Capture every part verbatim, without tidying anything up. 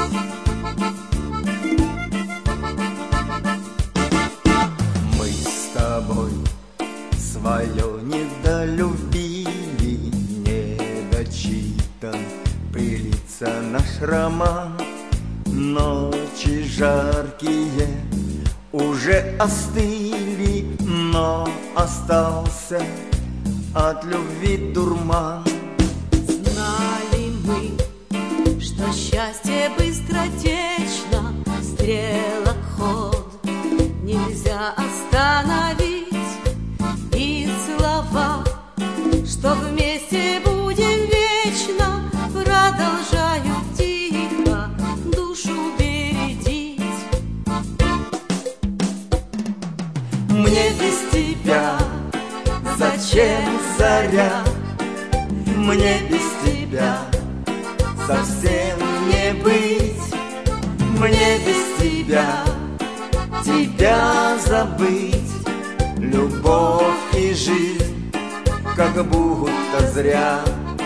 Мы с тобой свое недолюбили, не дочитан пылится наш роман. Ночи жаркие уже остыли, но остался от любви дурман. Знали мы, что счастье быстротечно, стрелок ход нельзя остановить. И слова, что вместе будем вечно, продолжают тихо душу бередить. Мне без тебя зачем заря? Мне без тебя совсем не быть. Мне без тебя тебя забыть. Любовь и жизнь как будто зря.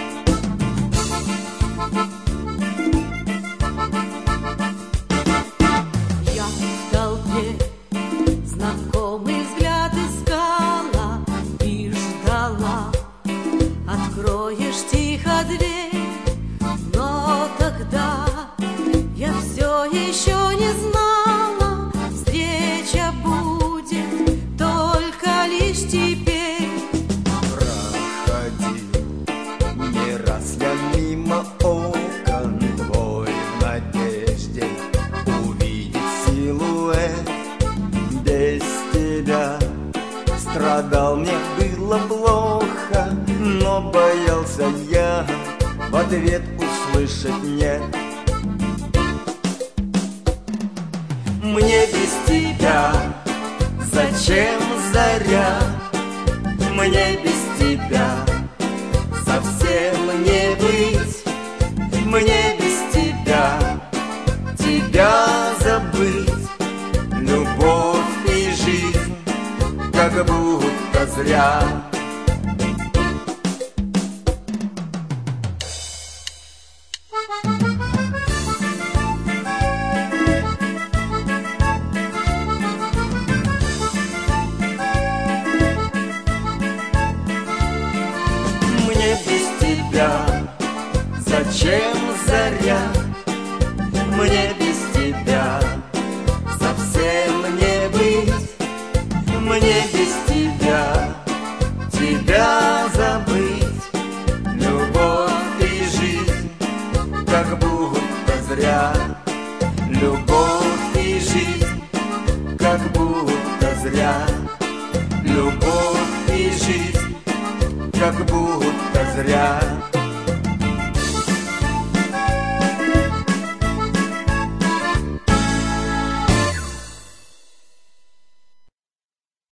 Я в толпе знакомый взгляд искала и ждала, откроешь тихо дверь. Но тогда я все еще не знала, встреча будет только лишь теперь. Проходил не раз я мимо окон твой в надежде увидеть силуэт. Без тебя страдал, мне было плохо, но боялся я в ответ услышать нет. Мне без тебя зачем заря? Мне без тебя совсем не быть. Мне без тебя тебя забыть. Любовь и жизнь как будто зря. Мне без тебя зачем заря? Мне без тебя совсем не быть. Мне без тебя тебя забыть. Любовь и жизнь как будто зря. Любовь и жизнь как будто зря. Любовь и жизнь как будто зря.